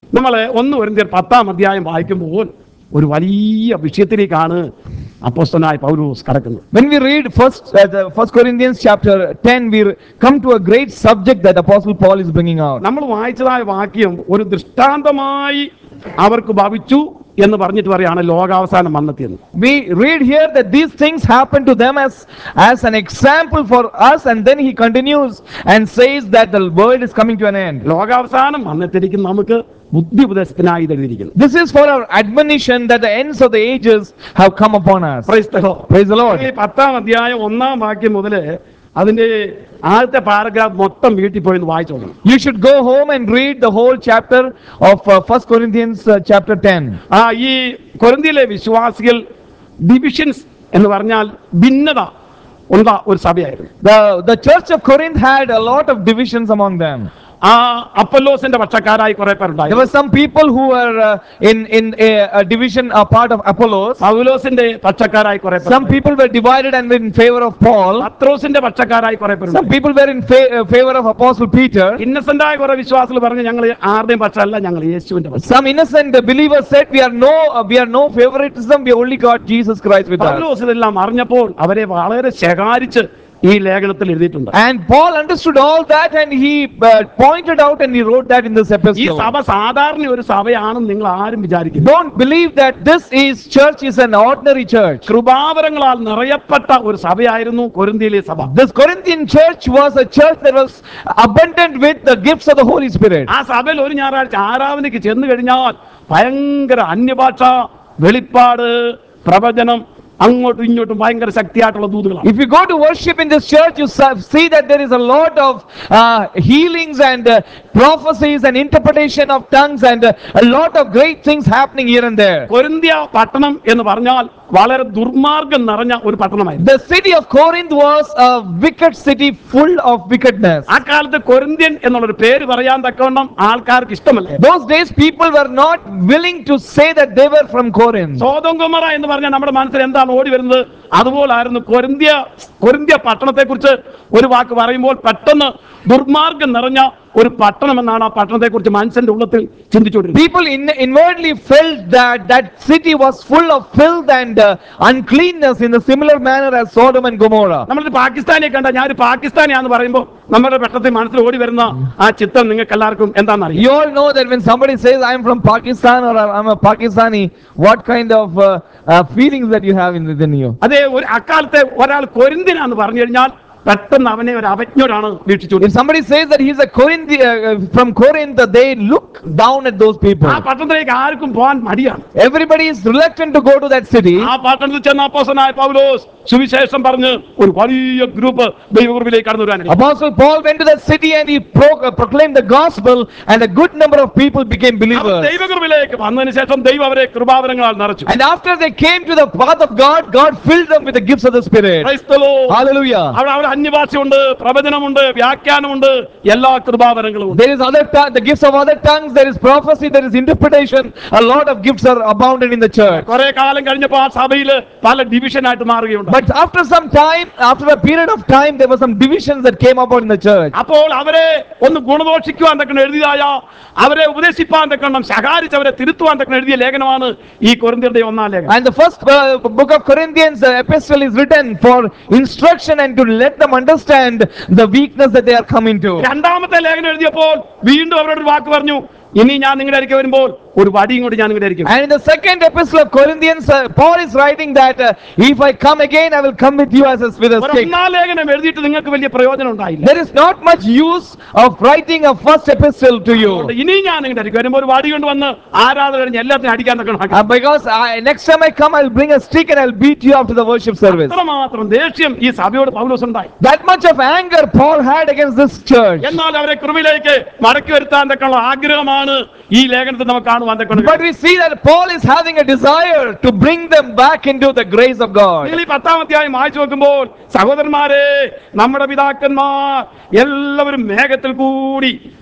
നമ്മൾ 1 കൊരിന്ത്യർ 10-ാം അധ്യായം വായിക്കുമ്പോൾ ഒരു വലിയ വിഷയത്തിലേക്കാണ് അപ്പോസ്തലനായ പൗലോസ് കടക്കുന്നത്. When we read First Corinthians chapter 10, we come to a great subject that Apostle Paul is bringing out. നമ്മൾ വായിച്ചതായ വാക്യം ഒരു ദൃഷ്ടാന്തമായി അവർക്ക് ഭവിച്ചു എന്ന് പറഞ്ഞിട്ട് പറയാണ് ലോകാവസാനം വന്നെത്തിയെന്ന്. We read here that these things happen to them as an example for us, and then he continues and says that the world is coming to an end. ലോകാവസാനം വന്നെത്തിയിരിക്കുന്ന നമുക്ക് ബുദ്ധി ഉപദേശത്തിനായി എഴുതിയിരിക്കുന്നു. This is for our admonition that the ends of the ages have come upon us. Praise the Lord. Praise the Lord. ഈ 10-ാം അധ്യായം 1-ാം വാക്യം മുതൽ അതിന്റെ ആദ്യത്തെ പാരഗ്രാഫ് മൊത്തം വീട്ടിൽ പോയി വായിച്ചു നോക്കണം. You should go home and read the whole chapter of 1 Corinthians chapter 10. ഈ കൊരിന്ത്യയിലെ വിശ്വാസികൾ ഡിവിഷൻസ് എന്ന് പറഞ്ഞാൽ ഭിന്നത ഉള്ള ഒരു സഭയായിരുന്നു. The church of Corinth had a lot of divisions among them. അപ്പൊല്ലോസിന്റെ പക്ഷക്കാരായി കുറെ പേരുണ്ടായി. There were some people who were in a division, a part of Apollos. പൗലോസിന്റെ പക്ഷക്കാരായി കുറെ പേർ. Some people were divided and were in favor of Paul. പത്രോസിന്റെ പക്ഷക്കാരായി കുറെ പേർ. Some people were in favor of Apostle Peter. ഇന്നസെന്റായ കുറെ വിശ്വാസികൾ പറഞ്ഞു ഞങ്ങൾ ആരുടെയും പക്ഷമല്ല, ഞങ്ങൾ യേശുവിന്റെ പക്ഷം. Some innocent believers said we are no favoritism, we only got Jesus Christ with us. പൗലോസ് ഇതെല്ലാം അറിഞ്ഞപ്പോൾ അവരെ വളരെ ശകാരിച്ച് ഈ ലേഖനത്തിൽ എഴുതിയിട്ടുണ്ട്. And Paul understood all that and he pointed out and he wrote that in this epistle. ഈ സഭ സാധാരണ ഒരു സഭയാണെന്ന് നിങ്ങൾ ആരും വിചാരിക്കുന്നു. Don't believe that this church is an ordinary church. കൃപാവരങ്ങളാൽ നിറയപ്പെട്ട ഒരു സഭയായിരുന്നു കൊരിന്ത്യയിലെ സഭ. This Corinthian church was a church that was abundant with the gifts of the Holy Spirit. ആ സഭയിൽ ഒരു ഞായറാഴ്ച ആരാധനയ്ക്ക് ചെന്ന് കഴിഞ്ഞാൽ ഭയങ്കര അന്യഭാഷ, വെളിപ്പാട്, പ്രവചനം, അങ്ങോട്ടും ഇങ്ങോട്ടും ഭയങ്കര ശക്തിയായിട്ടുള്ള ദൂതുകളാണ്. If you go to worship in this church, you see that there is a lot of healings and prophecies and interpretation of tongues and a lot of great things happening here and there. കൊരിന്ത്യ പട്ടണം എന്ന് പറഞ്ഞാൽ വളരെ ദുർമാർഗം നിറഞ്ഞ ഒരു പട്ടണമായിരുന്നു. The city of Corinth was a wicked city full of wickedness. ആ കാലത്ത് Corinthian എന്നുള്ളൊരു പേര് പറയാൻ തക്കവണ്ണം ആൾക്കാർക്ക് ഇഷ്ടമല്ല. Those days people were not willing to say that they were from Corinth. Sodom Gomorrah എന്ന് പറഞ്ഞാൽ നമ്മുടെ മനസ്സിൽ എന്താണ് ഓടി വരുന്നത്? അതുപോലായിരുന്നു കൊരിന്ത്യ പട്ടണത്തെ കുറിച്ച് ഒരു വാക്ക് പറയുമ്പോൾ പെട്ടെന്ന് ദുർമാർഗം നിറഞ്ഞ ഒരു പട്ടണം എന്നാണ് ആ പട്ടണത്തെ കുറിച്ച് മനുഷ്യന്റെ ഉള്ളത്തിൽ ചിന്തിച്ചുകൊണ്ടിരുന്നത്. People inwardly felt that city was full of filth and uncleanness in a similar manner as Sodom and Gomorrah. നമ്മളൊരു പാകിസ്ഥാനിയെ കണ്ട ഞാൻ ഒരു പാകിസ്ഥാനിയാന്ന് പറയുമ്പോൾ നമ്മുടെ പെട്ടെന്ന് മനസ്സിൽ ഓടി വരുന്ന ആ ചിത്രം നിങ്ങൾക്ക് എല്ലാവർക്കും എന്താണെന്നറിയാം. You all know that when somebody says I am from Pakistan or I am a Pakistani, what kind of feelings that you have within you? അതെ, ഒരു അക്കാലത്തെ ഒരാൾ കൊരിന്ത്യനാന്ന് പറഞ്ഞു കഴിഞ്ഞാൽ പെട്ടെന്ന് അവനെ ഒരു അവജ്ഞരാണ് വീക്ഷിച്ചു. If somebody says that he is from Corinth, they look down at those people. ആ പട്ടണത്തിലേക്ക് ആർക്കും പോകാൻ മടിയാണ്. Everybody is reluctant to go to that city. ആ പട്ടണത്തിൽ ചെന്ന അപ്പോസ്തലനായ പൗലോസ് സുവിശേഷം പറഞ്ഞ് ഒരു വലിയ ഗ്രൂപ്പ് ദൈവകൃപയിലേക്ക് കടന്നു വരാൻ. Apostle Paul went to that city and he proclaimed the gospel and a good number of people became believers. ദൈവകൃപയിലേക്ക് വന്നതിന് ശേഷം ദൈവം അവരെ കൃപാവരങ്ങളാൽ നിറച്ചു. And after they came to the path of God, God filled them with the gifts of the Spirit. Praise the Lord. Hallelujah. അവിടെ അന്യഭാഷയുണ്ട്, പ്രവചനമുണ്ട്, വ്യാഖ്യാനമുണ്ട്, എല്ലാ കൃപാവരങ്ങളും. There is the gifts of other tongues, there is prophecy, there is interpretation. A lot of gifts are abounded in the church. കുറെ കാലം കഴിഞ്ഞപ്പോൾ ആ സഭയിൽ പല division ആയിട്ട് മാറുകയുണ്ട്. But after some time, after a period of time, there were some divisions that came about in the church. അപ്പോൾ അവരെ ഒന്ന് ഗുണദോഷിക്കുവാൻ തക്കണം എഴുതിയതായ, അവരെ ഉപദേശിപ്പാൻ തക്കണം, ശകാരിച്ച് അവരെ തിരുത്തുവാൻ തക്കണം എഴുതിയ ലേഖനമാണ് ഈ കൊരിന്ത്യരുടെ 1-ാം ലേഖനം. And the first book of Corinthians, the epistle is written for instruction and to let them understand the weakness that they are coming to. രണ്ടാമത്തെ ലേഖനം എഴുതിയപ്പോൾ വീണ്ടും അവരോട് ഒരു വാക്ക് പറഞ്ഞു, ഇനി ഞാൻ നിങ്ങളുടെ അടുക്കൽ വരുമ്പോൾ ഒരു വടിയും കൊണ്ട് ഞാൻ നിങ്ങളുടെ അടുക്കൽ. And in the second epistle of Corinthians, Paul is writing that if I come again, I will come with you as with a stick. 1-ാം ലേഖനം എഴുതിയിട്ട് നിങ്ങൾക്ക് വലിയ പ്രയോജനം ഉണ്ടായില്ല. There is not much use of writing a first epistle to you. ഇനി ഞാൻ നിങ്ങളുടെ അടുക്കൽ വരുമ്പോൾ ഒരു വടി കൊണ്ട് വന്ന് ആരാധന കഴിഞ്ഞ് എല്ലാത്തിനും അടിക്കാൻ തക്കണം. Because next time I come, I will bring a stick and I will beat you after the worship service. അത്രമാത്രം ദേഷ്യം ഈ സഭയോട് പൗലോസ് ഉണ്ടായി. That much of anger Paul had against this church. എന്നാൽ അവരെ കൃപയിലേക്ക് മടക്കി വരുത്താൻ തക്കമുള്ള ആഗ്രഹമാണ് ഈ ലേഖനത്തിൽ നമുക്ക് കാണുവാൻ തക്കണം. But we see that Paul is having a desire to bring them back into the grace of God. നിങ്ങൾ ഈ 10-ാം അധ്യായം വായിച്ചു നോക്കുമ്പോൾ സഹോദരന്മാരെ, നമ്മുടെ പിതാക്കന്മാർ എല്ലാവരും മേഘത്തിൽ കൂടി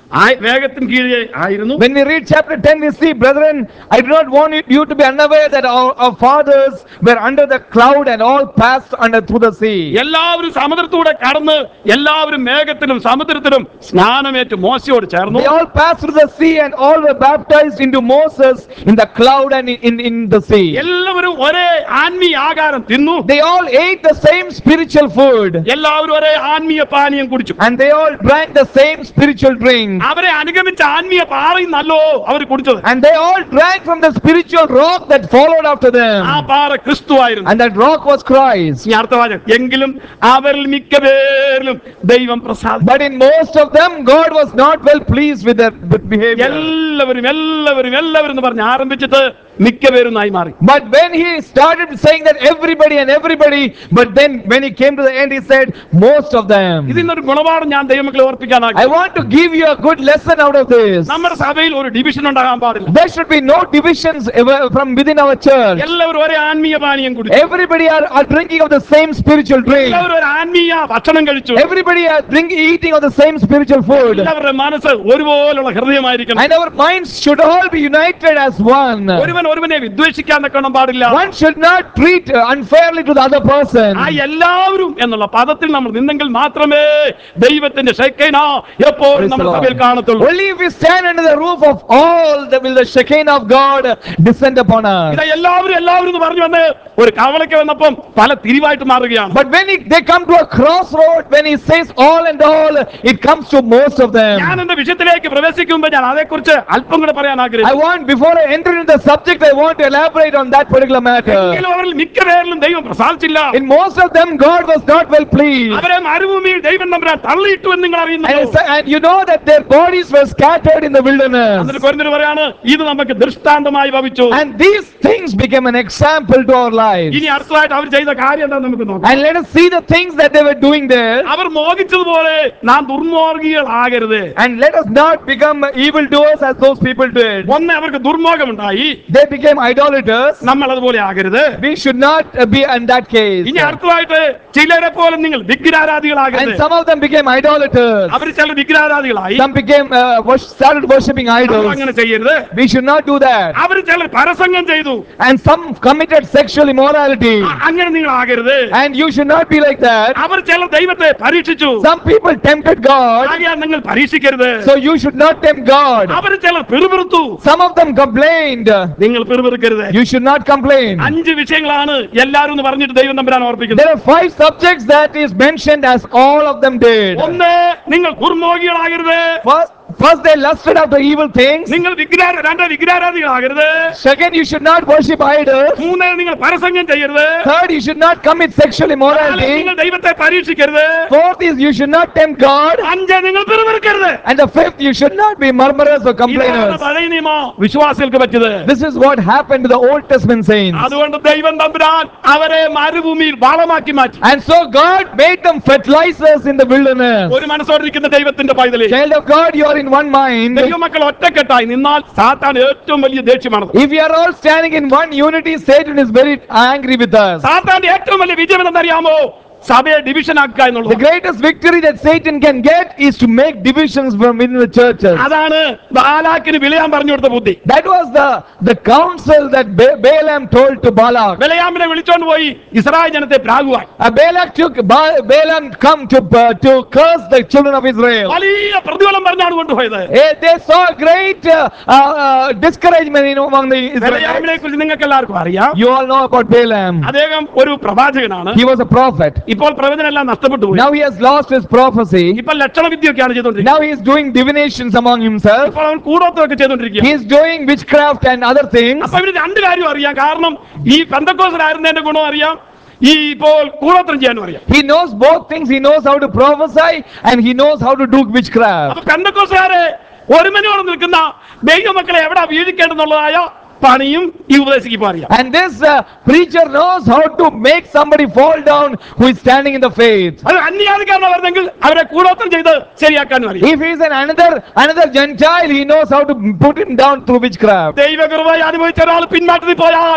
വേഗത്തിന് കീഴേ ആയിരുന്നു. When we read chapter 10, we see, brethren, I do not want you to be unaware that our fathers were under the cloud and all passed under through the sea. എല്ലാവരും സമുദ്രത്തിലൂടെ കടന്ന് എല്ലാവരും മേഘത്തിലും സമുദ്രത്തിലും സ്നാനമേറ്റ് മോശയോട് ചേർന്നു. They all passed through the sea and all were baptized into Moses in the cloud and in the sea. എല്ലാവരും ഒരേ ആത്മീയ ആഹാരം തിന്നു. They all ate the same spiritual food. എല്ലാവരും ഒരേ ആത്മീയ പാനീയം കുടിച്ചു. And they all drank the same spiritual drink. അവരെ അനുഗമിച്ച ആത്മീയ പാറയിൽ നല്ലോ അവർ കുടിച്ചത്. And they all drank from the spiritual rock that followed after them. ആ പാറ ക്രിസ്തുവായിരുന്നു. And that rock was Christ. ഈ അർത്ഥവാചകം എങ്കിലും അവരിൽ മിക്കപേരിലും ദൈവം പ്രസാദം. But in most of them, God was not well pleased with their behavior. എല്ലാവരും എല്ലാവരും എല്ലാവരും എന്ന് പറഞ്ഞ് ആരംഭിച്ചിട്ട് മിക്കപേരുമായി മാറി. But when he started saying that everybody and everybody, but then when he came to the end, he said most of them. ഇതിന്നൊരു ഗുണപാഠം ഞാൻ ദൈവമക്കളെ ഓർപ്പിക്കാൻ I want to give you a good lesson out of this. നമ്മുടെ സഭയിൽ ഒരു division ഉണ്ടാകാൻ പാടില്ല. There should be no divisions from within our church. എല്ലാവരും ഒരേ ആത്മീയ പാനീയം കുടിച്ചു. Everybody are drinking of the same spiritual drink. എല്ലാവരും ഒരു ആത്മീയ ഭക്ഷണം കഴിച്ചു. Everybody are eating of the same spiritual food. എല്ലാവരുടെ മനസ്സ് ഒരുപോലുള്ള ഹൃദയമായിരിക്കണം. And our minds should all be united as one. ഒരുവനെ വിദ്വേഷിക്കാൻ നിൽക്കണം പാടില്ല. One should not treat unfairly to the other person. ആ എല്ലാവരും എന്നുള്ള പദത്തിൽ നമ്മൾ നിന്നെങ്കിൽ മാത്രമേ ദൈവത്തിന്റെ ഷെക്കീന എപ്പോഴും നമ്മുടെ സഭയിൽ കാണത്തുള്ളൂ. Only if we stand under the roof of all, that will the Shekinah of God descend upon us. ഇതാ എല്ലാവരും എന്ന് പറഞ്ഞു വന്ന് ഒരു കവലയ്ക്ക് വന്നപ്പം പല തിരിവായിട്ട് മാറുകയാണ്. But when they come to a crossroad, when he says all and all, it comes to most of them. ഞാൻ എന്റെ വിഷയത്തിലേക്ക് പ്രവേശിക്കുമ്പോൾ ഞാൻ അതേക്കുറിച്ച് അല്പം കൂടെ പറയാൻ ആഗ്രഹിക്കുന്നു. Before I enter into the subject, I want to elaborate on that particular matter. അവരിൽ മിക്കപേരിലും ദൈവം പ്രസാദിച്ചില്ല. In most of them, God was not well pleased. അവരെ മരുഭൂമിയിൽ ദൈവം തമ്പുരാൻ തള്ളിയിട്ടു എന്ന് നിങ്ങൾ അറിയുന്നു. And you know that their bodies were scattered in the wilderness. എന്നിട്ട് കൊരിന്ത്യർ പറയാണ് ഇത് നമുക്ക് ദൃഷ്ടാന്തമായി ഭവിച്ചു. And these things became an example to our lives. ഇനി അടുത്തതായിട്ട് അവർ ചെയ്ത കാര്യം എന്താണെന്ന് നമുക്ക് നോക്കാം. And let us see the things that they were doing there. അവർ മോഹിച്ചതുപോലെ നാം ദുർമോഹികളാകരുത്. And let us not become evil doers as those people did. ഒന്ന് അവർക്ക് ദുർമോഹമുണ്ടായി. They became idolaters. നമ്മൾ അതുപോലെ ആകരുത്. We should not be in that case. ഇനി അടുത്തതായിട്ട് ചിലരെ പോലെ നിങ്ങൾ വിഗ്രഹാരാധികളാകരുത്. And some of them became idolaters. അവർ ചില വിഗ്രഹാരാധികളായി. Some became started worshipping idols. അങ്ങനെ ചെയ്യരുത്. We should not do that. അവർ ചില പരസംഗം ചെയ്തു. And some committed sexual immorality. അങ്ങനെ നിങ്ങൾ ആകരുത്. And you should not be like that. അവർ ചില ദൈവത്തെ പരീക്ഷിച്ചു. Some people tempted God. ആകയാൽ നിങ്ങൾ പരീക്ഷിക്കരുത്. So you should not tempt God. അവർ ചില പിറുപിറുത്തു. Some of them complained. നിങ്ങൾ പിറുപിറുക്കരുത്. You should not complain. 5 വിഷയങ്ങളാണ് എല്ലാവരും എന്ന് പറഞ്ഞിട്ട് ദൈവം തമ്പുരാൻ ഓർപ്പിക്കുന്നത്. There are 5 subjects that is mentioned as all of them did. ഒന്ന് നിങ്ങൾ ദുർമോഹികളാകരുത്. First they lusted after evil things. നിങ്ങൾ വിഗ്രഹാരാധികളാകരുത്. Second, you should not worship idols. മൂന്ന് നിങ്ങൾ പരസംഗം ചെയ്യരുത്. Third, you should not commit sexual immorality. നിങ്ങൾ ദൈവത്തെ പരീക്ഷിക്കരുത്. Fourth is you should not tempt God. 5 നിങ്ങൾ പിറുപിറുക്കരുത്. And the fifth, you should not be murmurers or complainers. പഴയ നിയമ വിശ്വാസികൾക്ക് പറ്റിയത്. This is what happened to the Old Testament saints. അതുകൊണ്ട് ദൈവം തമ്പുരാൻ അവരെ മരുഭൂമിയിൽ വളമാക്കി മാറ്റി. And so God made them fertilizers in the wilderness. ഒരു മനസ്സോടിരിക്കുന്ന ദൈവത്തിന്റെ പൈതലേ, Child of God, you are in one mind. ദൈവമക്കൾ ഒറ്റക്കെട്ടായി നിന്നാൽ സാത്താൻ ഏറ്റവും വലിയ ദേഷ്യമാണ്. If we are all standing in one unity, Satan is very angry with us. സാത്താന്റെ ഏറ്റവും വലിയ വിജയം എന്തെന്നറിയാമോ? സഭയെ ഡിവിഷൻ ആക്കുക എന്നുള്ളത്. The greatest victory that Satan can get is to make divisions from within the churches. അതാണ് ബാലാക്കിന് ബിലയാം പറഞ്ഞു കൊടുത്ത ബുദ്ധി. That was the counsel that Balaam told to Balak. ബിലയാമിനെ വിളിച്ചോണ്ട് പോയി ഇസ്രായേൽ ജനത്തെ പ്രാകുവാൻ. Balak took Balaam come to curse the children of Israel. വലിയ പ്രതിഫലം പറഞ്ഞാണ് കൊണ്ടുപോയത്. They saw great discouragement among the Israelites. ബിലയാമിനെ കുറിച്ച് നിങ്ങൾക്ക് എല്ലാവർക്കും അറിയാം. You all know about Balaam. അദ്ദേഹം ഒരു പ്രവാചകനാണ്. He was a prophet. ഇപ്പോൾ പ്രവചനമെല്ലാം നഷ്ടപ്പെട്ടു പോയി. Now he has lost his prophecy. ഇപ്പോൾ ലക്ഷണവിദ്യയൊക്കെയാണ് ചെയ്തുകൊണ്ടിരിക്കുന്നത്. Now he is doing divinations among himself. ഇപ്പോൾ അവൻ കൂടോത്രമൊക്കെ ചെയ്തുകൊണ്ടിരിക്കുക. He is doing witchcraft and other things. അപ്പൊ ഇവര് 2 കാര്യം അറിയാം. കാരണം ഈ പെന്തക്കോസ്തനായിരുന്നതിന്റെ ഗുണം അറിയാം, ഈ ഇപ്പോൾ കൂടോത്രം ചെയ്യാനും അറിയാം. He knows both things. He knows how to prophesy and he knows how to do witchcraft. അപ്പൊ പെന്തക്കോസ്തകാരെ ഒരുമനോടെ നിൽക്കുന്ന ദൈവമക്കളെ എവിടെ വീഴിക്കേണ്ടെന്നുള്ളതായ പണിയും ഈ ഉപദേശിക്ക് അറിയാം. And this preacher knows how to make somebody fall down who is standing in the faith. അത് അന്യാധികാരനായിരുന്നെങ്കിൽ അവരെ കൂടോത്രം ചെയ്ത് ശരിയാക്കാനും അറിയാം. If he is another Gentile, he knows how to put him down through witchcraft. ദൈവകൃപ അനുഭവിച്ച ഒരാൾ പിന്മാറ്റത്തിൽ പോയാൽ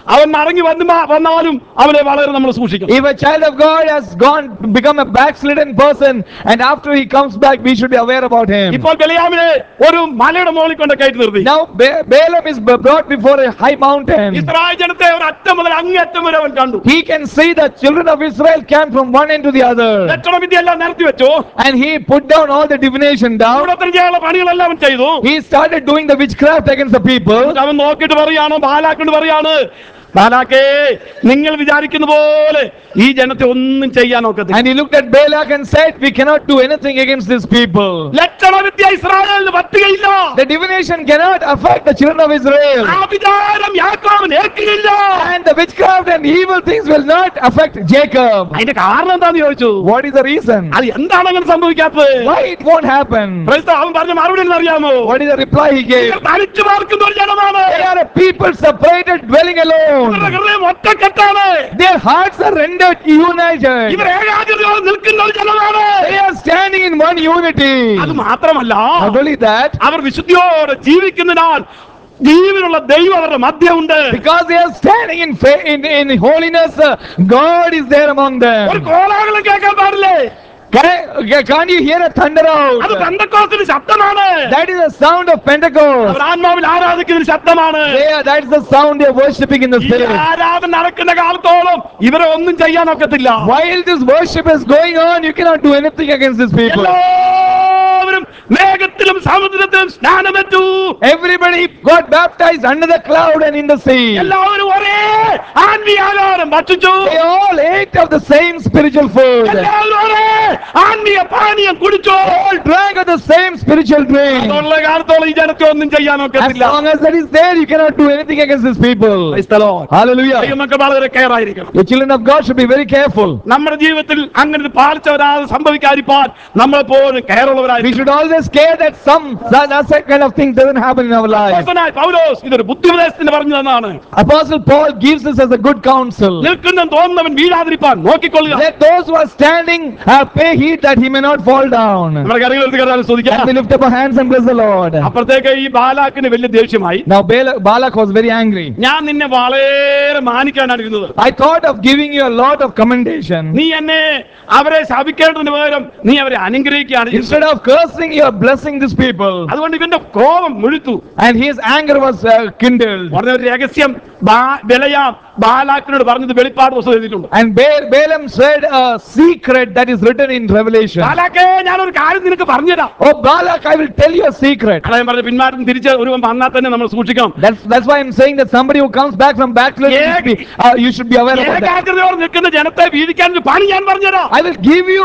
അവൻ മടങ്ങി വന്നാലും അവനെ വളരെ നമ്മൾ സൂക്ഷിക്കണം. If a child of God has become a backslidden person, and after he comes back, we should be aware about him. ഇപ്പോൾ ബിലയാമിനെ ഒരു മലയുടെ മുകളിൽ കൊണ്ട് കയറ്റി നിർത്തി. Now Balaam is brought before a high mountain. Israel ജനത്തെ ഒരു അറ്റം മുതൽ അങ്ങേറ്റം വരെ അവൻ കണ്ടു. He can see the children of Israel came from one end to the other, ലക്ഷണവിദ്യ എല്ലാം നിരത്തി വെച്ചു. and he put down all the divination down. ഇവിടത്തെ ചെയ്യാനുള്ള പണികളെല്ലാം അവൻ ചെയ്തു. He started doing the witchcraft against the people. അവൻ നോക്കിയിട്ട് പറയാണ്, ബാലാക്കിനോട് പറയാണ്, ബാലാക്കേ, നിങ്ങൾ വിചാരിക്കുന്ന പോലെ ഈ ജനത്തെ ഒന്നും ചെയ്യാൻ ഒക്കത്തില്ല. And he looked at Balak and said, we cannot do anything against these people. ലക്ഷണവിദ്യ ഇസ്രായേലിന് പറ്റുകയില്ല. The divination cannot affect the children of Israel. ആഭിചാരം യാക്കോബിന് ഏൽക്കുകയില്ല. And the witchcraft and evil things will not affect Jacob. അതിന്റെ കാരണം എന്താന്ന് ചോദിച്ചു. What is the reason? അത് എന്താണ് അങ്ങനെ സംഭവിക്കാത്തത്? Why it won't happen? അവൻ പറഞ്ഞ മറുപടി അറിയാമോ? What is the reply he gave? തനിച്ചു പാർക്കുന്ന ഒരു ജനമാണ്. They are a people separated, dwelling alone. ഹൃദയം ഒറ്റക്കെട്ടാണ്. Their hearts are rendered united. ഇവർ ഏകാഗ്രതയോടെ നിൽക്കുന്ന ഒരു ജനമാണ്. They are standing in one unity. അത് മാത്രമല്ല, Not only that, അവർ വിശുദ്ധിയോടെ ജീവിക്കുന്നതിനാൽ ജീവനുള്ള ദൈവം അവരുടെ മധ്യമുണ്ട്. because they are standing in holiness, God is there among them. ഒരു കോലാഹലം കേൾക്കാൻ പാടില്ലേ? Can't you hear a thunder അത് out? പെന്തക്കോസ്തിന്റെ ശബ്ദമാണ്. That is the sound of Pentecost. അവർ ആത്മാവിൽ ആരാധിക്കുന്ന ശബ്ദമാണ്. That is the sound they are worshipping in the ഈ spirit. ആരാധന നടക്കുന്ന കാലത്തോളം ഇവരെ ഒന്നും ചെയ്യാൻ ഒക്കത്തില്ല. While this worship is going on, you cannot do anything against these people. എല്ലാവരും മേഘത്തിലും സമുദ്രത്തിലും സ്നാനമേറ്റു. Everybody got baptized under the cloud and in the sea. എല്ലാവരും ഒരേ ആത്മീയ ആഹാരം ഭക്ഷിച്ചു. They all ate of the same spiritual food. എല്ലാവരും ഒരേ ആത്മീയ പാനീയം കുടിച്ചു. All drank of the same spiritual drink. അതുള്ള കാലത്തോളം ഈ ജനത്തെ ഒന്നും ചെയ്യാൻ As ഒക്കത്തില്ല. long as that is there, you cannot do anything against these people. Praise the Lord. Hallelujah. ദൈവമക്കൾ വളരെ കെയർ ആയിരിക്കണം. The children of God should be very careful. നമ്മുടെ ജീവിതത്തിൽ അങ്ങനെ പാലിച്ചവരാതെ സംഭവിക്കാതിരിക്കാൻ നമ്മളെപ്പോഴും We കെയറുള്ളവരായിരിക്കും. should always care that that kind of thing doesn't happen in our life. പൗലോസ് ഇതൊരു ബുദ്ധിപദേശത്തിന് പറഞ്ഞു തന്നാണ്. Apostle Paul gives us as a good counsel. നിൽക്കുന്നെന്ന് തോന്നുന്നവൻ വീഴാതിരിപ്പാൻ നോക്കിക്കൊള്ളുക. Let those who are standing pay heed that he may not fall down. നമ്മുടെ കരങ്ങൾ എടുത്ത് കർത്താവിനെ And സ്തുതിക്കാം. we lift up our hands and bless the Lord. അപ്പുറത്തേക്ക് ഈ ബാലാക്കിന് വലിയ ദേഷ്യമായി. Now Balak was very angry. ഞാൻ നിന്നെ വളരെ മാനിക്കാനാണ് ഇരുന്നത്. I thought of giving you a lot of commendation. നീ എന്നെ അവരെ ശപിക്കേണ്ടതിന് പകരം നീ അവരെ അനുഗ്രഹിക്കുകയാണ് ചെയ്തത്. Instead of cursing, you are blessing these people. അതുകൊണ്ട് ഇവന്റെ കോപം മുഴുത്തു. And his anger was kindled. പറഞ്ഞ ഒരു രഹസ്യം ബിലയാം ബാലാക്കിനോട് പറഞ്ഞത് വെളിപ്പാട് പുസ്തകം എഴുതിയിട്ടുണ്ട്. And Balaam said a secret that is written in Revelation. ബാലാക്കേ, ഞാനൊരു കാര്യം നിനക്ക് പറഞ്ഞുതരാം. Oh Balak, I will tell you a secret. അതായത് പറഞ്ഞ പിന്മാറ്റം തിരിച്ച് ഒരുവൻ വന്നാൽ തന്നെ നമ്മൾ സൂക്ഷിക്കണം. That's why I'm saying that somebody who comes back from backsliding, you should be aware of that. ഏകാഗ്രതയോടെ നിൽക്കുന്ന ജനത്തെ വീതിക്കാൻ ഒരു പണി ഞാൻ പറഞ്ഞുതരാം. I will give you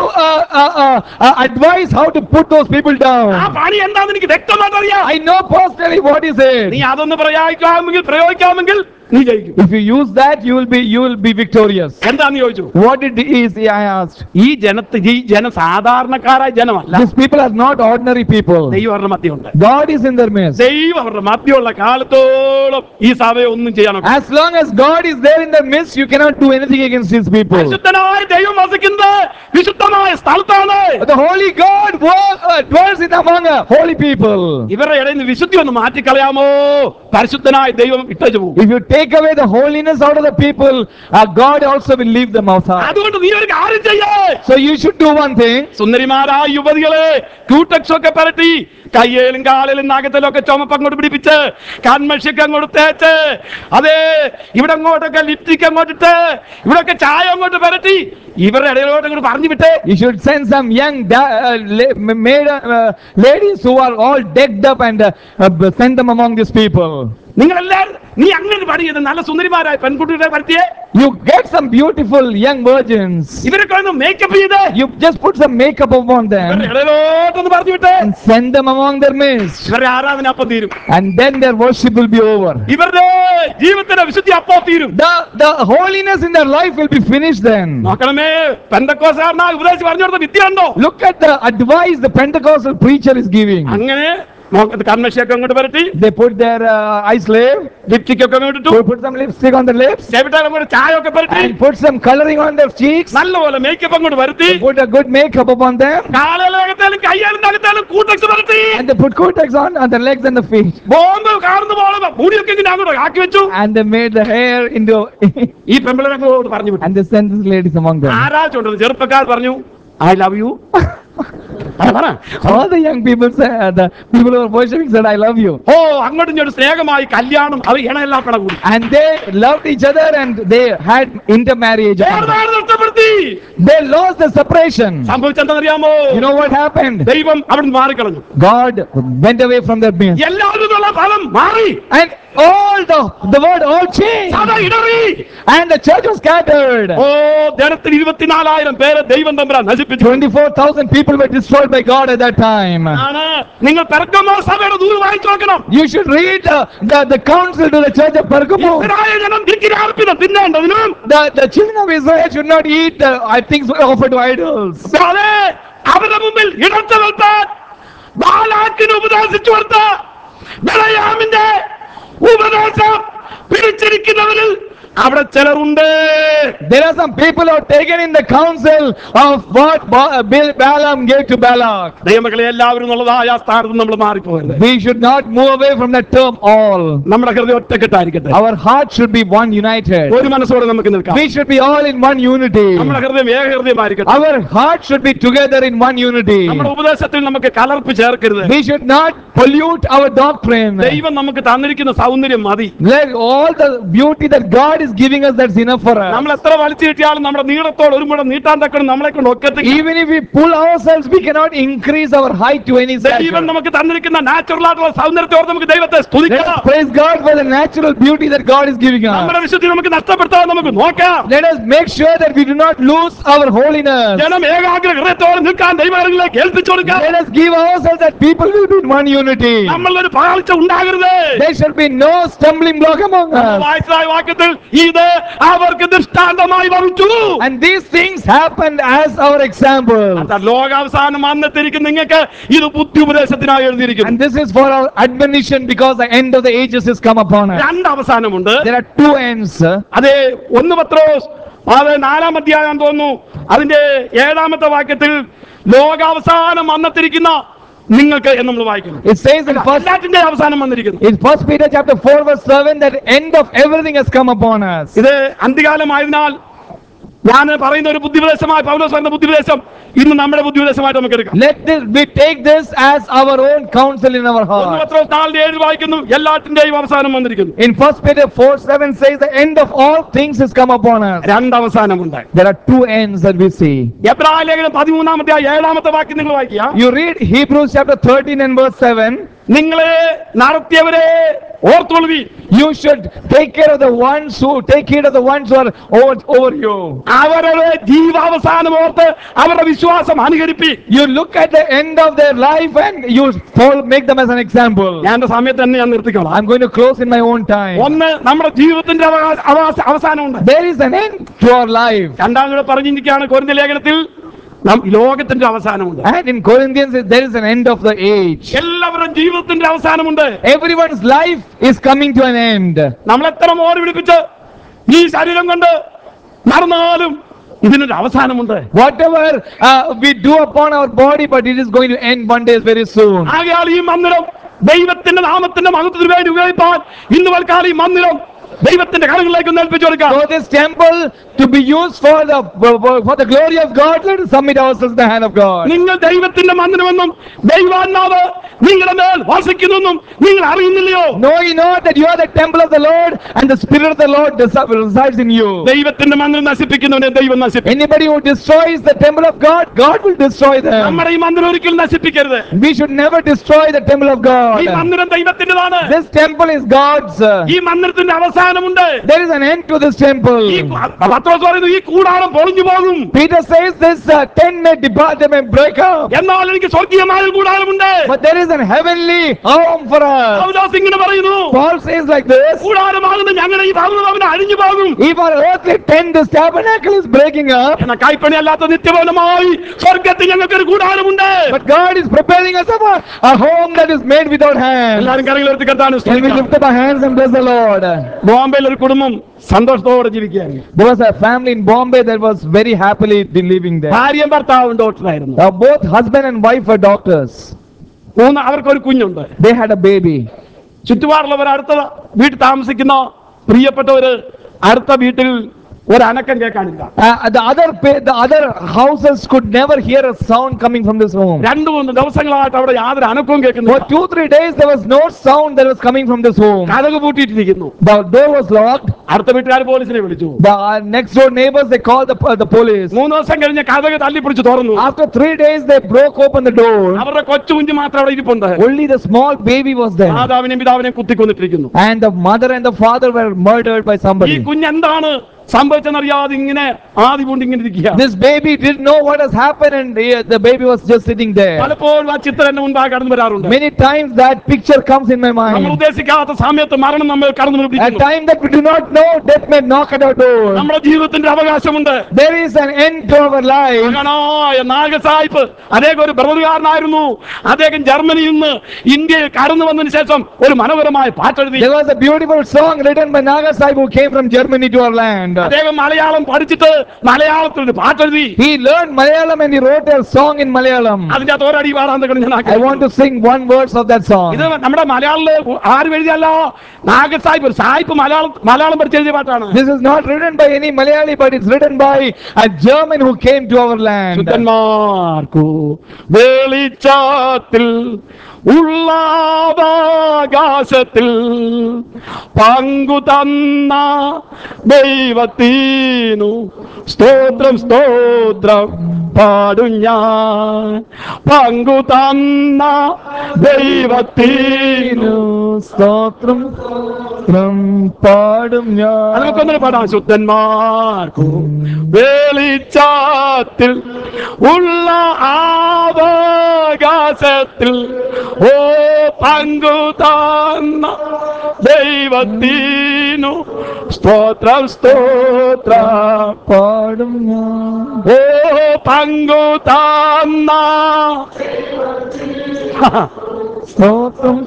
advice how to put those people ആ down. പണി എന്താന്ന് എനിക്ക് വ്യക്തമായിട്ട് അറിയാം. I know personally what is it. നീ അതൊന്ന് പ്രയോഗിക്കാമെങ്കിൽ നീ ജയിക്കും. If you use that, you will be victorious. എന്താന്ന് ചോദിച്ചു. What did I asked? ഈ ജനം സാധാരണക്കാരായ ജനമല്ല. These people are not ordinary people. ദൈവം അവരുടെ മധ്യമുണ്ട്. God is in their midst. ദൈവം അവരുടെ മധ്യമുള്ള കാലത്തോളം ഈ സഭയെ ഒന്നും ചെയ്യാൻ As long as God is there in their midst, you cannot do anything against these people. പരിശുദ്ധനായ ദൈവം വസിക്കുന്നത് വിശുദ്ധമായ സ്ഥലത്താണ്. The holy God dwells in among holy people. ഇവരുടെ ഇടയിൽ നിന്ന് വിശുദ്ധി ഒന്ന് മാറ്റിക്കളയാമോ? പരിശുദ്ധനായ ദൈവം ഇട്ടു പോകും. If you take away the holiness out of the people, God also will leave them outside. അതുകൊണ്ട് നീ ഒരു കാര്യം ചെയ്യേ. So you should do one thing. സുന്ദരിമാരായ യുവതികളെ ക്യൂടെക്സ് ഒക്കെ പരട്ടി കയ്യേലും കാലിലും നഖത്തിലും ഒക്കെ ചുമപ്പ് അങ്ങോട്ട് പിടിപ്പിച്ച് കൺമഷിക്ക് അങ്ങോട്ട് തേച്ച് അതെ ഇവിടെ അങ്ങോട്ടൊക്കെ ലിപ്സ്റ്റിക് അങ്ങോട്ടിട്ട് ഇവിടൊക്കെ ചായ അങ്ങോട്ട് പരട്ടി ഇവരുടെ ഇടയിലോട്ട് അങ്ങോട്ട് പറഞ്ഞു വിട്ടേ. You should send some young ladies who are all decked up and send them among these people. നിങ്ങളെല്ലാരും നീ അങ്ങനെ പണി ചെയ്ത് നല്ല സുന്ദരിമാരായ പെൺകുട്ടികളെ പരത്തിയേ. You get some beautiful young virgins. ഇവരൊക്കെ ഒന്ന് മേക്കപ്പ് ചെയ്ത് You just put some makeup upon them ഇടയിലോട്ടൊന്ന് പറഞ്ഞു വിട്ടേ. and send them among their midst. ഇവരുടെ ആരാധന അപ്പം തീരും. And then their worship will be over. ഇവരുടെ ജീവിതത്തിന്റെ വിശുദ്ധി അപ്പം തീരും. The holiness in their life will be finished then. നോക്കണമേ, പെന്തക്കോസ്തുകാരനായ ഉപദേശി പറഞ്ഞു കൊടുത്ത വിദ്യ ഉണ്ടോ? Look at the advice the Pentecostal preacher is giving. അങ്ങനെ കൺമഷിയൊക്കെ അങ്ങോട്ട് വരട്ടി, They put their eye slave, ലിപ്സ്റ്റിക്കൊക്കെ അങ്ങോട്ട് ഇട്ടു, put some lipstick on the lips, ചെവിട്ടാലും കൂടെ ചായ ഒക്കെ പരട്ടി, and put some coloring on their cheeks, നല്ലപോലെ മേക്കപ്പ് അങ്ങോട്ട് വരുത്തി, put a good makeup upon them, കാലിലകത്താലും കയ്യാലും തകത്താലും കൂട്ടക്സ് വരട്ടി, and they put Kotex on the legs and the feet, bomb കാർന്ന് പോലെ മുടിയൊക്കെ ഇങ്ങനെ അങ്ങോട്ട് ആക്കി വെച്ചു. and they made the hair into ഈ പെമ്പിളോട് പറഞ്ഞു വിട്ടു. and they sent these ladies among them. ആരാ ചോണ്ടത്? ചെറുപ്പക്കാർ പറഞ്ഞു I love you. All the young people said, the people who were worshiping said, I love you. ഓ അങ്ങോട്ടും ഇങ്ങോട്ടും സ്നേഹമായി കല്യാണം, അത് ഇണയെല്ലാം പണ കൂടി And they loved each other and they had intermarriage. നഷ്ടപ്പെടുത്തി. They lost the separation. സംഭവിച്ചെന്തറിയാമോ? You know what happened? ദൈവം അവിടുന്ന് മാറിക്കളഞ്ഞു. God went away from their midst. എല്ലാവരും ഫലം മാറി, And all the word all changed. സഭ ഇടറി. And the church was scattered. ഓ ജനത്തിൽ 24,000 പേരെ ദൈവം തമ്പുരാൻ നശിപ്പിച്ചു. 24,000 people were destroyed by God at that time. ആണ് നിങ്ങൾ പെർഗമോ സഭയുടെ ദൂത് വായിച്ചു നോക്കണം. You should read the counsel to the church of Pergamum. Israel ജനം തിരിക്കിരാർപ്പിതം തിന്നേണ്ടതിനും The children of Israel should not eat things offered to idols. അതെ അവരുടെ മുമ്പിൽ ഇടർച്ച വെൽപ്പാൻ ബാലാക്കിന് ഉപദേശിച്ചു കൊടുത്ത ബലയാമിന്റെ ഉപദേശം പിടിച്ചിരിക്കുന്നവരിൽ അവിടെ ചിലരുണ്ട്. There are some people who are taken in the counsel of what Balaam gave to Balak. ദൈവമക്കളെ എല്ലാവരും എന്നുള്ളതായ സ്ഥാനത്ത് നമ്മൾ മാറിപ്പോകരുത്. We should not move away from that term all. നമ്മുടെ ഹൃദയം ഒറ്റക്കെട്ടായിരിക്കട്ടെ. Our heart should be one united. ഒരു മനസ്സോടെ നമുക്ക് നിൽക്കാം. We should be all in one unity. നമ്മുടെ ഹൃദയം ഏക ഹൃദയമായിരിക്കട്ടെ. Our heart should be together in one unity. നമ്മുടെ ഉപദേശത്തിൽ നമുക്ക് കലർപ്പ് ചേർക്കരുത്. We should not pollute our doctrine. ദൈവം നമുക്ക് തന്നിരിക്കുന്ന സൗന്ദര്യം മതി. Let all the beauty that God is giving us, that's enough for us. നമ്മൾ എത്ര വലിച്ചു കിട്ടിയാലും നമ്മുടെ നീളത്തോട് ഒരു മുഴം നീട്ടാൻ തക്കണം നമ്മളെ കൊണ്ട് ഒക്കത്തില്ല. Even if we pull ourselves, we cannot increase our height to any ദൈവം stature. നമുക്ക് തന്നിരിക്കുന്ന നാച്ചുറൽ ആയിട്ടുള്ള സൗന്ദര്യത്തെ ഓർത്ത് നമുക്ക് ദൈവത്തെ Let സ്തുതിക്കാം. us praise God for the natural beauty that God is giving us. നമ്മുടെ വിശുദ്ധി നമുക്ക് നഷ്ടപ്പെടുത്താതെ നമുക്ക് നോക്കാം. Let us make sure that we do not lose our holiness. ജനം ഏകാഗ്ര ഹൃദയത്തോടെ നിൽക്കാൻ ദൈവങ്ങളിലേക്ക് ഏൽപ്പിച്ചു കൊടുക്കാം. Let us give ourselves that people will be in one unity. നമ്മളൊരു പാളിച്ച ഉണ്ടാകരുത്. There shall be no stumbling block among us. വായിച്ചതായ വാക്യത്തിൽ ഇത് അവർക്ക് ദൃഷ്ടാന്തമായി വന്നു. And these things happened as our example. ലോകാവസാനം വന്നെത്തിരിക്കുന്ന നിങ്ങൾക്ക് ഇത് ബുദ്ധി ഉപദേശത്തിനായി എഴുതിയിരിക്കുന്നു. And this is for our admonition because the end of the ages has come upon us. രണ്ട് അവസാനമുണ്ട്. There are two ends. അതെ, 1 പത്രോസ് അത് 4-ാം അധ്യായം തോന്നുന്നു അതിന്റെ 7-ാമത്തെ വാക്യത്തിൽ ലോകാവസാനം വന്നെത്തിരിക്കുന്ന നിങ്ങൾക്ക് എന്ന് നമ്മൾ വായിക്കുന്നു. It says in എല്ലാറ്റിന്റെ അവസാനം വന്നിരിക്കുന്നു. 1 Peter chapter 4 verse 7 that the end of everything has come upon us. ഇത് അന്ത്യകാലമായതിനാൽ ഞാൻ പറയുന്ന ഒരു ബുദ്ധിപദേശമായി പൗലോസ് പറയുന്ന ബുദ്ധിപദേശം ഇന്ന് നമ്മുടെ ബുദ്ധിപദേശമായിട്ട് നമുക്ക് എടുക്കാം. We take this as our own counsel in our 1 heart. പത്രോസ് 4:7 വായിക്കുന്നു എല്ലാറ്റിന്റെയും അവസാനം വന്നിരിക്കുന്നു. In 1 Peter 4:7 says the end of all things has come upon us. രണ്ട് അവസാനമുണ്ട്. There are two ends that we see. എബ്രായ ലേഖനം 13-ാം അധ്യായം 7-ാമത്തെ വാക്യം നിങ്ങൾ വായിക്കുക. You read Hebrews chapter 13 and verse 7. നിങ്ങളെ നടത്തിയവരെ ഓർത്തുകൊള്ളുവീൻ. You should take care of the ones who are over you. അവരുടെ ജീവാവസാനം ഓർത്ത് അവരുടെ വിശ്വാസം അനുകരിപ്പി. You look at the end of their life and you make them as an example. ഞാൻ എന്റെ സമയത്ത് തന്നെ ഞാൻ നിർത്തിക്കോളാം. I'm going to close in my own time. ഒന്ന് നമ്മുടെ ജീവിതത്തിന്റെ അവസാനമുണ്ട്. There is an end to our life. രണ്ടാമത് പറഞ്ഞിരിക്കുകയാണ് കൊരിന്ത്യ ലേഖനത്തിൽ ലോകത്തിന്റെ അവസാനമുണ്ട്. And in Corinthians there is an end of the age. എല്ലാവരുടെ ജീവിതത്തിന്റെ അവസാനമുണ്ട്. Everyone's life is coming to an end. നമ്മൾ എത്ര മോടി പിടിപ്പിച്ച് ഈ ശരീരം കൊണ്ട് നടന്നാലും ഇതിനൊരു അവസാനമുണ്ട്. Whatever we do upon our body, but it is going to end one day very soon. ആകയാൽ ഈ മന്ദിരം ദൈവത്തിന്റെ നാമത്തിന്റെ മഹത്വത്തിന് വേണ്ടി ഉപയോഗിപ്പാൻ ഇന്ന് വൽക്കാലം ഈ മന്ദിരം ദൈവത്തിന്റെ കരങ്ങളിലേക്ക് ഏൽപ്പിച്ചു കൊടുക്കാം. So this temple to be used for the glory of God, let us submit ourselves in the hand of God. നിങ്ങൾ ദൈവത്തിന്റെ മന്ദിരമെന്നും ദൈവാത്മാവ് നിങ്ങളുടെ മേൽ വസിക്കുന്നെന്നും നിങ്ങൾ അറിയുന്നില്ലയോ? Know ye not that you are the temple of the Lord and the Spirit of the Lord resides in you? ദൈവത്തിന്റെ മന്ദിരം നശിപ്പിക്കുന്നവനെ ദൈവം നശിപ്പിക്കും. Anybody who destroys the temple of God, God will destroy them. നമ്മുടെ ഈ മന്ദിരം ഒരിക്കലും നശിപ്പിക്കരുത്. We should never destroy the temple of God. ഈ മന്ദിരം ദൈവത്തിന്റേതാണ്. This temple is God's. ഈ മന്ദിരത്തിന്റെ അവസാനം അവസാനമുണ്ട്. There is an end to this temple. ഈ പത്രോസ് പറയുന്നു ഈ കൂടാരം പൊളിഞ്ഞു പോകും. Peter says this tent may depart, they may break up. എന്നാൽ എനിക്ക് സ്വർഗീയമായ ഒരു കൂടാരമുണ്ട്. But there is a heavenly home for us. പൗലോസ് ഇങ്ങനെ പറയുന്നു, Paul says like this. കൂടാരമാകുന്ന ഞങ്ങളുടെ ഈ ഭവനം അഴിഞ്ഞു പോകും. If our earthly tent, this tabernacle is breaking up, എന്നാൽ കൈപ്പണിയല്ലാത്ത നിത്യഭവനമായി സ്വർഗത്തിൽ ഞങ്ങൾക്ക് ഒരു കൂടാരമുണ്ട്. but God is preparing us for a home that is made without hands. എല്ലാവരും കരങ്ങൾ ഉയർത്തി കർത്താവിനെ Can we സ്തുതിക്കാം. lift up our hands and bless the Lord? ബോംബെയിൽ ഒരു കുടുംബം സന്തോഷത്തോടെ ജീവിക്കുകയാണ്. There was a family in Bombay that was very happily living there. ഭാര്യയും ഭർത്താവും ഡോക്ടറായിരുന്നു. Both husband and wife were doctors. അവർക്കൊരു കുഞ്ഞുണ്ട്. They had a baby. ചുറ്റുപാടുള്ളവർ അടുത്ത വീട്ടിൽ താമസിക്കുന്ന പ്രിയപ്പെട്ടവര് അടുത്ത വീട്ടിൽ ഒരു അനക്കം കേൾക്കാനില്ല. The other houses could never hear a sound coming from this home. 2-3 ദിവസങ്ങളായിട്ട് അവിടെ യാതൊരു അനക്കവും For കേൾക്കുന്നില്ല. 2-3 days there was no sound that was coming from this home. കതക് പൂട്ടിയിട്ടിരിക്കുന്നു. The door was locked. അടുത്ത വീട്ടുകാർ പോലീസിനെ വിളിച്ചു. The next door neighbors, they called the police. 3 ദിവസം കഴിഞ്ഞ് കതക് തല്ലിപ്പിടിച്ച് തുറന്നു. After 3 days they broke open the door. അവരുടെ കൊച്ചു കുഞ്ഞ് മാത്രം അവിടെ ഇരിപ്പുണ്ട്. Only the small baby was there. മാതാവിനെയും പിതാവിനെയും കുത്തിക്കൊന്നിട്ടിരിക്കുന്നു. And the mother and the father were murdered by ഈ somebody. കുഞ്ഞ് എന്താണ് സംഭവിച്ചെന്നറിയാതെ ഇങ്ങനെ ആദി കൊണ്ട് ഇങ്ങനെ ഇരിക്കുക. This baby didn't know what has happened, and the baby was just sitting there. പലപ്പോഴും ആ ചിത്രം എന്റെ മുൻപാകെ കടന്നു വരാറുണ്ട്. Many times that picture comes in my നമ്മൾ mind. ഉദ്ദേശിക്കാത്ത സമയത്ത് മരണം നമ്മൾ കടന്നു At പിടിക്കുന്നു. time that we do not know, death may knock at our door. നമ്മുടെ ജീവിതത്തിന്റെ അവകാശമുണ്ട്. There is an end to our life. മകനായ നാഗസാഹിബ് അദ്ദേഹം ഒരു ബ്രദറുകാരനായിരുന്നു. അദ്ദേഹം ജർമ്മനിയിൽ നിന്ന് ഇന്ത്യയിൽ കടന്നു വന്നതിന് ശേഷം ഒരു മനോഹരമായ പാട്ടെഴുതി. There was a beautiful song written by Naga Sahib who came from Germany to our land. അദ്ദേഹം മലയാളം പഠിച്ചിട്ട് മലയാളത്തിൽ ഒരു പാട്ടെഴുതി. He learned Malayalam and he wrote a song in Malayalam. അതിന്റെ അകത്ത് ഒരടി പാടാൻ ഞാൻ I want to sing one verse of that song. ഇത് നമ്മുടെ മലയാളില് ആരും എഴുതിയല്ലോ. നാഗസാഹിബ് ഒരു സാഹിബ് മലയാളം പഠിച്ചെഴുതിയ പാട്ടാണ്. This is not written by any Malayali, but it's written by a German who came to our land. ശുദ്ധന്മാർക്കു വെളിച്ചത്തിൽ ഉള്ളാകാശത്തിൽ പങ്കു തന്ന ദൈവത്തിനു സ്തോത്രം സ്തോത്രം പാടും ഞാൻ. പങ്കു തന്ന ദൈവത്തിനു സ്തോത്രം പാടും ഞാൻ. നമുക്കൊന്നും പാടാം. ശുദ്ധന്മാർക്കു വെളിച്ചത്തിൽ ഉള്ള ആകാശത്തിൽ ഓ പങ്കു തന്ന ദൈവത്തിനു സ്തോത്രം സ്തോത്രം പാടും ഞാൻ. ഓ പങ്കു തന്ന സ്തോത്രം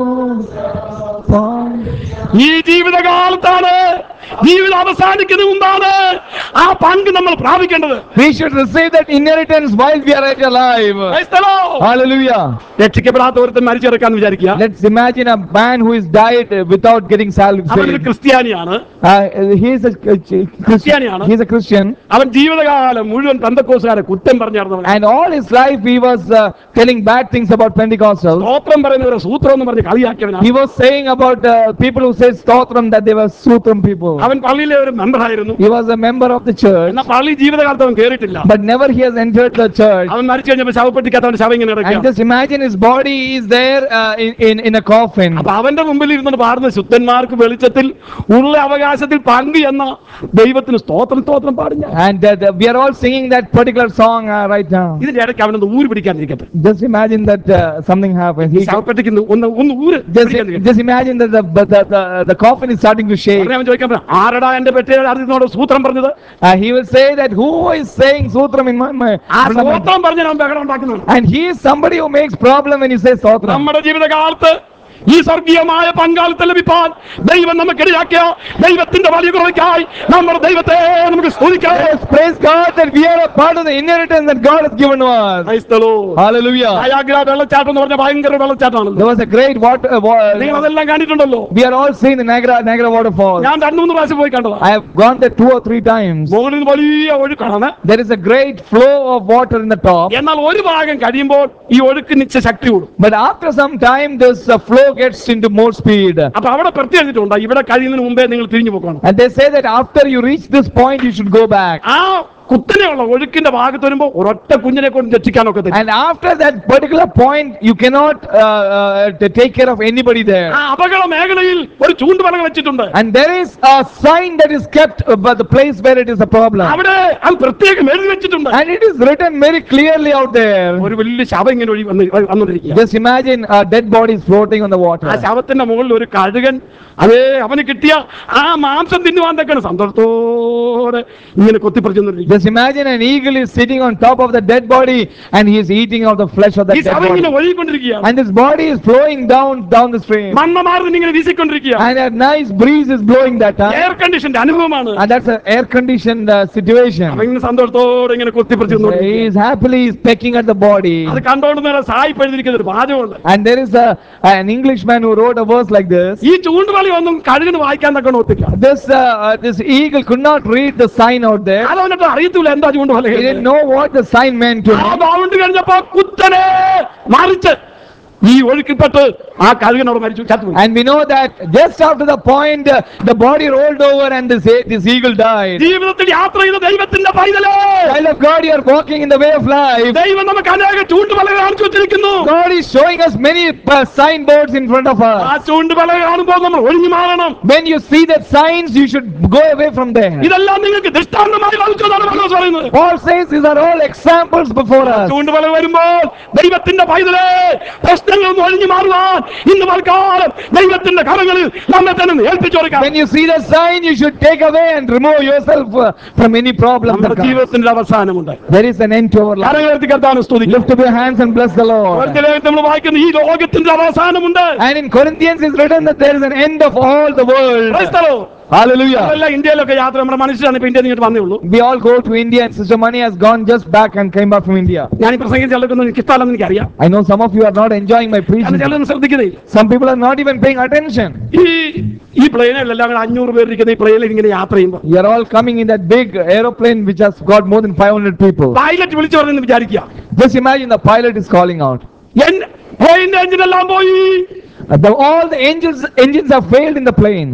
ഈ ജീവിതകാലത്താണ്, ജീവിതം അവസാനിക്കുന്ന മുമ്പാണ് ആ പങ്ക് നമ്മൾ പ്രാപിക്കേണ്ടത്. We should receive that inheritance while we are yet alive. Praise the Lord. Hallelujah. രക്ഷിക്കപ്പെടാത്ത ഒരുത്തൻ മരിച്ചിറക്കാന്ന് വിചാരിക്കുക. Let's imagine a man who is died without getting അവനൊരു salvation. ക്രിസ്ത്യാനിയാണ്. He is a ക്രിസ്ത്യാനിയാണ്. he is a Christian, അവൻ ജീവിതകാലം മുഴുവൻ പെന്തക്കോസ്തുകാരെ കുറ്റം പറഞ്ഞായിരുന്നു. and all his life he was telling bad things about Pentecostals. സ്തോത്രം പറയുന്നവരെ സൂത്രം എന്ന് പറഞ്ഞ് കളിയാക്കിയവനാണ്. He was saying about people who said Stotram that they were Sutram people. അവൻ പള്ളിയിലെ ഒരു മെമ്പർ ആയിരുന്നു. He was a member of the church, എന്നാൽ പള്ളി ജീവിതകാലത്ത് അവൻ കേറിയിട്ടില്ല. but never he has entered the church. അവൻ മരിച്ചു കഴിഞ്ഞപ്പോൾ ശവപ്പെട്ടിക്കകത്ത് അവന്റെ ശവം ഇങ്ങനെ And കിടക്കുക. just imagine his body is there in a coffin. അപ്പൊ അവന്റെ മുമ്പിൽ ഇരുന്നിട്ട് പാടുന്ന ശുദ്ധന്മാർക്ക് വെളിച്ചത്തിൽ ഉള്ള അവകാശത്തിൽ പങ്ക് എന്ന ദൈവത്തിന് സ്തോത്രം സ്തോത്രം പാടുന്ന. And we are all singing that particular song right now. ഇതിന്റെ ഇടയ്ക്ക് അവനൊന്ന് ഊര് പിടിക്കാനിരിക്കട്ടെ. Just imagine that something happened. ശവപ്പെട്ടിക്ക് ഒന്ന് ഊര് പിടിക്കാനിരിക്കട്ടെ. Just imagine that the coffin is starting to shake. അവൻ ചോദിക്കാൻ ആരടാ എന്റെ പെട്ടിയുടെ അറിയുന്നോട് സൂത്രം പറഞ്ഞത്? He will say that who is saying Sutram in my ആ സ്തോത്രം പറഞ്ഞ അവൻ ബഹളം ഉണ്ടാക്കുന്നതാണ്. and he is somebody who makes problem when he says Sutram. നമ്മുടെ ജീവിതകാലത്ത് ഈ സ്വർഗീയമായ പങ്കാളിത്തം ലഭിപ്പാൻ ദൈവം നമുക്ക് ഇടയാക്കിയ ദൈവത്തിന്റെ വലിയ കൃപയ്ക്കായി നമ്മുടെ ദൈവത്തെ നമുക്ക് സ്തുതിക്കാം. Yes, praise God that we are a part of the inheritance that God has given to us. Praise the Lord. Hallelujah. Niagara വെള്ളച്ചാട്ടം എന്ന് പറഞ്ഞ ഭയങ്കര വെള്ളച്ചാട്ടമാണല്ലോ. There was a great നിങ്ങൾ അതെല്ലാം കണ്ടിട്ടുണ്ടല്ലോ. we are all seen the Niagara waterfall. ഞാൻ 2-3 പ്രാവശ്യം പോയി കണ്ടതാ. I have gone there 2 or 3 times. മുകളിൽ നിന്ന് വലിയ ഒഴുക്കാണ്. There is a great flow of water in the top, എന്നാൽ ഒരു ഭാഗം കഴിയുമ്പോൾ ഈ ഒഴുക്ക് നിശ്ച ശക്തി കൂടും. but after some time this flow gets into more speed. അപ്പൊ അവിടെ പ്രത്യേകിച്ചിട്ടുണ്ട് ഇവിടെ കഴിയുന്നതിന് മുമ്പേ നിങ്ങൾ തിരിഞ്ഞു പോക്കണം. And they say that after you reach this point you should go back. ആ കുത്തനെയുള്ള ഒഴുക്കിന്റെ ഭാഗത്ത് വരുമ്പോ ഒരൊറ്റ കുഞ്ഞിനെ കൊണ്ട് രക്ഷിക്കാനൊക്കെ And after that particular point you cannot take care of anybody there. ആ അപകട മേഖലയിൽ ഒരു ചൂണ്ടുപലക അടയാളം വെച്ചിട്ടുണ്ട്. And there is a sign that is kept by the place where it is a problem. അവിടെ അത് പ്രത്യേകം എഴുതി വെച്ചിട്ടുണ്ട്. And it is written very clearly out there. ഒരു വലിയ ശവം ഇങ്ങനെ വന്നുകൊണ്ടിരിക്കുക. Just imagine a dead body is floating on the water. ആ ശവത്തിന്റെ മുകളിൽ ഒരു കഴുകൻ അവന് കിട്ടിയ ആ മാംസം തിന്നുവാൻ തക്കാണ് സന്തോഷത്തോടെ ഇങ്ങനെ കൊത്തിപ്പറിച്ചുകൊണ്ടിരിക്കുക. Just imagine an eagle is sitting on top of the dead body and he is eating out the flesh of that ഈ dead ശവം ഇങ്ങനെ body. ഒഴുകിക്കൊണ്ടിരിക്കുക. And this body is flowing down the stream. മണ്ണമാർന്ന് ഇങ്ങനെ വീശിക്കൊണ്ടിരിക്കുക. And a nice breeze is blowing that. Air കണ്ടീഷന്റെ അനുഭവമാണ്. And that's an air conditioned situation. അവൻ ഇങ്ങനെ സന്തോഷത്തോടെ ഇങ്ങനെ കൊത്തിപ്പറിച്ചുകൊണ്ടിരിക്കുക. He is happily pecking at the body. അത് കണ്ടോണ്ട് നേരെ സായിപ്പ് എഴുതിയിരിക്കുന്ന ഒരു വാചകമുണ്ട്. And there is an Englishman who wrote a verse like this. ഈ ചൂണ്ടുവളി ഒന്നും കഴുകിന് വായിക്കാൻ തക്കണം ഒത്തില്ല. This eagle could not read the sign out there. അതവനിട്ട് അറിയത്തില്ല എന്താ ചൂണ്ടുവളി. He didn't know what the sign meant to ആ him. ബൗണ്ട് കഴിഞ്ഞപ്പോ കുത്തനെ മറിച്ച് ഈ ഒഴുക്കിൽപ്പെട്ട് ആ കഴുകനോട് മരിച്ചു ചത്തുപോയി. And we know that just after the point, the body rolled over and this eagle died. ജീവിതത്തിൽ യാത്ര ചെയ്ത ദൈവത്തിന്റെ പൈതലേ, Child of God, you are walking in the way of life. ദൈവം നമുക്ക് അനേക ചൂണ്ടുവളകൾ കാണിച്ചു വെച്ചിരിക്കുന്നു. God is showing us many signboards in front of ആ us. ചൂണ്ടുവള കാണുമ്പോൾ നമ്മൾ ഒഴിഞ്ഞു മാറണം. When you see that signs, you should go away from there. ഇതെല്ലാം നിങ്ങൾക്ക് ദൃഷ്ടാന്തമായി വഹിച്ചതാണ് പൗലോസ് പറയുന്നത്. Paul says these are all examples before us. ചൂണ്ടുവള വരുമ്പോൾ ദൈവത്തിന്റെ പൈതലേ, പ്രശ്നങ്ങളൊന്നും ഒഴിഞ്ഞു മാറുവാൻ ഇന്ന് കാലം ദൈവത്തിന്റെ കരങ്ങളിൽ നമ്മെ തന്നെ ഏൽപ്പിച്ചു കൊടുക്കാം. When you see the sign, you should take away and remove yourself from any problem. നമ്മുടെ ജീവിതത്തിന്റെ അവസാനമുണ്ട്. There is an end to our life. കരങ്ങളെത്തി കർത്താവിനെ സ്തുതിക്കുക. Lift up your hands and bless the Lord. നമ്മൾ വായിക്കുന്ന ഈ ലോകത്തിന്റെ അവസാനമുണ്ട്. And in Corinthians is written that there is an end of all the world. Praise the Lord. Hallelujah. ഇന്ത്യയിലൊക്കെ യാത്ര നമ്മുടെ മനുഷ്യരാണ് ഇപ്പൊ ഇന്ത്യയിൽ നിന്ന് വന്നേ ഉള്ളൂ. We all go to India and Sister Mani has gone just back and came back from India. ഞാൻ ഈ പ്രസംഗിച്ച ആൾക്കൊന്നും എനിക്ക് ഇഷ്ടമല്ലെന്ന് എനിക്കറിയാം. I know some of you are not enjoying my preaching. ചിലതൊന്നും ശ്രദ്ധിക്കുന്നേ. Some people are not even paying attention. ഈ പ്ലെയിനിലെല്ലാം 500 പേർ ഇരിക്കുന്ന ഈ പ്ലെയിനിൽ ഇങ്ങനെ യാത്ര ചെയ്യുമ്പോൾ You are all coming in that big aeroplane which has got more than 500 people. Pilot വിളിച്ചു പറഞ്ഞെന്ന് വിചാരിക്കുക. Just imagine the pilot is calling out. പ്ലെയിനിന്റെ എഞ്ചിനെല്ലാം പോയി. All the engines have failed in the plane.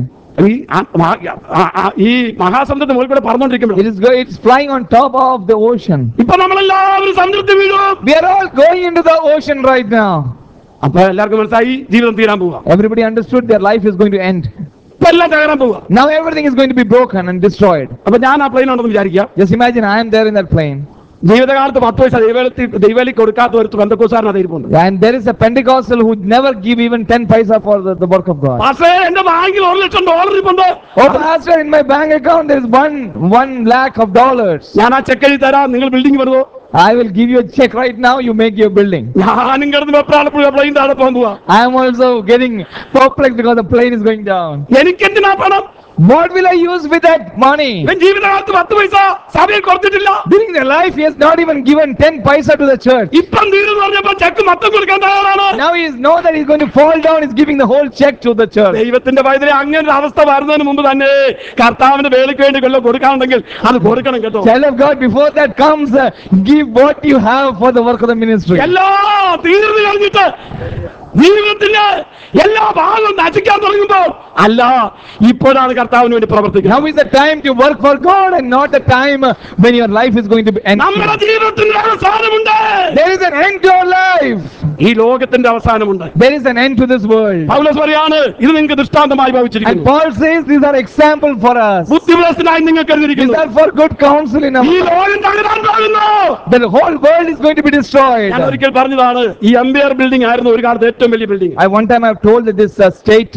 ഈ മഹാസമുദ്രത്തിന് മുകളിൽ കൂടെ പറന്നുകൊണ്ടിരിക്കുമ്പോൾ It's flying on top of the ocean. ഇപ്പൊ നമ്മളെല്ലാവരും സമുദ്രത്തിൽ വീഴും. We are all going into the ocean right now. അപ്പൊ എല്ലാവർക്കും മനസ്സിലായി ജീവിതം തീരാൻ പോവാ. Everybody understood their life is going to end. ഇപ്പൊ എല്ലാം തകരാൻ പോവാ. Now everything is going to be broken and destroyed. അപ്പൊ ഞാൻ ആ പ്ലെയിൻ ഉണ്ടെന്ന് വിചാരിക്കാം. Just imagine I am there in that plane. ജീവിതകാലത്ത് 10 പൈസ ദൈവലി കൊടുക്കാത്ത ഒരു ബന്ധക്കോസാരനാണ് ഇരിപ്പുണ്ട്. And there is a Pentecostal who never give even 10 paisa for the work of God. പക്ഷേ എന്റെ ബാങ്കിൽ $1,00,000 ഇരിപ്പുണ്ട്. Oh pastor, in my bank account there is one lakh of dollars. ഞാൻ ആ ചെക്ക് എഴുതി തരാം, നിങ്ങൾ ബിൽഡിംഗ് വരുമോ? I will give you a check right now, you make your building. ഞാനും കിടന്ന് വെപ്രാളപ്പുഴ പ്ലെയിൻ താഴെ പോകാൻ പോവാ. I am also getting perplexed because the plane is going down. എനിക്കെന്തിനാ പണം? What will I use with that money? ജീവിതകാലത്ത് 10 പൈസ സഭയിൽ കൊടുത്തിട്ടില്ല. During their life he has not even given 10 paisa to the church. ഇപ്പം തീർന്നു പറഞ്ഞപ്പോ ചെക്ക് മൊത്തം കൊടുക്കാൻ തയ്യാറാണ്. Now he knows that he's going to fall down, he's giving the whole check to the church. ദൈവത്തിന്റെ പൈതലെ അങ്ങനെ ഒരു അവസ്ഥ വരുന്നതിന് മുമ്പ് തന്നെ കർത്താവിന്റെ വേലയ്ക്ക് വേണ്ടി കൊല്ലം കൊടുക്കാനുണ്ടെങ്കിൽ അത് കൊടുക്കണം കേട്ടോ. Child of God, before that comes, give what you have for the work of the ministry. എല്ലാം തീർന്നു കഴിഞ്ഞിട്ട് ജീവിതത്തിന്റെ എല്ലാ ഭാഗവും നശിക്കാൻ തുടങ്ങുമ്പോൾ അല്ല, ഇപ്പോഴാണ് കർത്താവിന് വേണ്ടി പ്രവർത്തിക്കുന്നത്. Now is the time to work for God and not the time when your life is going to be ended. നമ്മുടെ ജീവിതത്തിന്റെ അവസാനമുണ്ട്. There is an end to our life. ഈ ലോകത്തിന്റെ അവസാനമുണ്ട്. There is an end to this world. പൗലോസ് പറയാണ് ഇത് നിങ്ങൾക്ക് ദൃഷ്ടാന്തമായി And ഭവിച്ചിരിക്കുന്നു. Paul says these are example for us. ബുദ്ധിഭ്രഷ്ടനായി നിങ്ങൾക്ക് These എഴുതിയിരിക്കുന്നു. are for good counsel in our ഈ life. ലോകം തകരാൻ പോകുന്നു. The whole world is going to be destroyed. ഞാൻ ഒരിക്കൽ പറഞ്ഞതാണ്, ഈ എംപയർ ബിൽഡിംഗ് ആയിരുന്നു ഒരു കാലത്ത് ഏറ്റവും വലിയ building. One time I have told that this state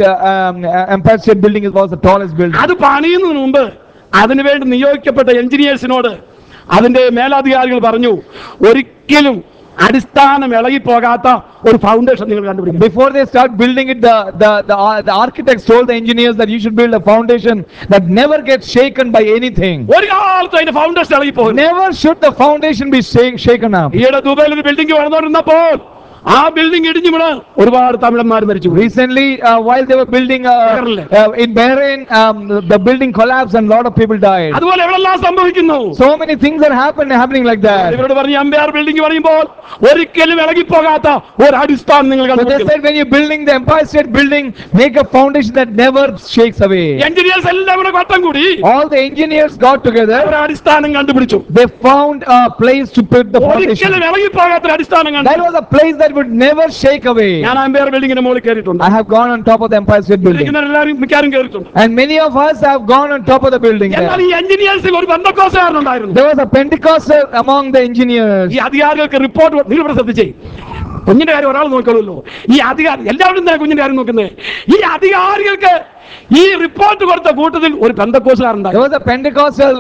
Empire State Building was the tallest building. അത് പണിയുന്നതിന് മുമ്പ് അതിനുവേണ്ടി നിയോഗിക്കപ്പെട്ട എഞ്ചിനീയേഴ്സിനോട് അതിന്റെ മേലധികാരികൾ പറഞ്ഞു, ഒരിക്കലും അടിസ്ഥാനം ഇളകി പോകാത്ത ഒരു ഫൗണ്ടേഷൻ നിങ്ങൾ കണ്ടുപിടിക്കും. Before they start building it, the architects told the engineers that you should build a foundation that never gets shaken by anything. ഒരു കാലത്ത് അതിന്റെ ഫൗണ്ടേഷൻ ഇളകി പോകും. Never should the foundation be shaken up. ഈയിടെ ദുബൈയിൽ ഒരു ബിൽഡിംഗ് വളർന്നുകൊണ്ടിരുന്നപ്പോൾ ആ building ഇടിഞ്ഞു വീണ് ഒരുപാട് തമിഴന്മാർ മരിച്ചു. Recently, while they were building in Bahrain, the building collapsed and a lot of people died. അതുപോലെ എവിടെല്ലാം സംഭവിക്കുന്നു. So many things are happening like that. ഇവരോട് പറഞ്ഞു എംപയർ ബിൽഡിംഗ് പറയുമ്പോൾ ഒരിക്കലും ഇളകിപ്പോകാത്ത ഒരു അടിസ്ഥാനം നിങ്ങൾ So they കണ്ടുപിടിക്കണം. said when you're building the Empire State Building, make a foundation that never shakes away. Engineers എല്ലാം കൂടെ വട്ടം കൂടി All the engineers got together. ഒരു അടിസ്ഥാനം കണ്ടുപിടിച്ചു. They found a place to put the foundation. ഒരിക്കലും ഇളകിപ്പോകാത്ത ഒരു അടിസ്ഥാനം That കണ്ടു. was a place that that would never shake away. ഞാൻ അമ്പയർ ബിൽഡിങ്ങിന്റെ മുകളിൽ കയറിയിട്ടുണ്ട്. I have gone on top of the Empire State Building. എല്ലാവരും മിക്കാരും കയറിയിട്ടുണ്ട്. And many of us have gone on top of the building എന്നാൽ there. ഈ എഞ്ചിനീയേഴ്സിൽ ഒരു ബന്ധക്കോസുകാരനുണ്ടായിരുന്നു. There was a Pentecostal among the engineers. ഈ അധികാരികൾക്ക് റിപ്പോർട്ട് നിങ്ങൾ ഇവിടെ ശ്രദ്ധിച്ചേ. കുഞ്ഞിന്റെ കാര്യം ഒരാൾ നോക്കുള്ളൂ. ഈ അധികാരി എല്ലാവരും തന്നെ കുഞ്ഞിന്റെ കാര്യം നോക്കുന്നത്. ഈ അധികാരികൾക്ക് ഈ റിപ്പോർട്ട് കൊടുത്ത കൂട്ടത്തിൽ ഒരു പെന്തക്കോസുകാരുണ്ടായി. There was a Pentecostal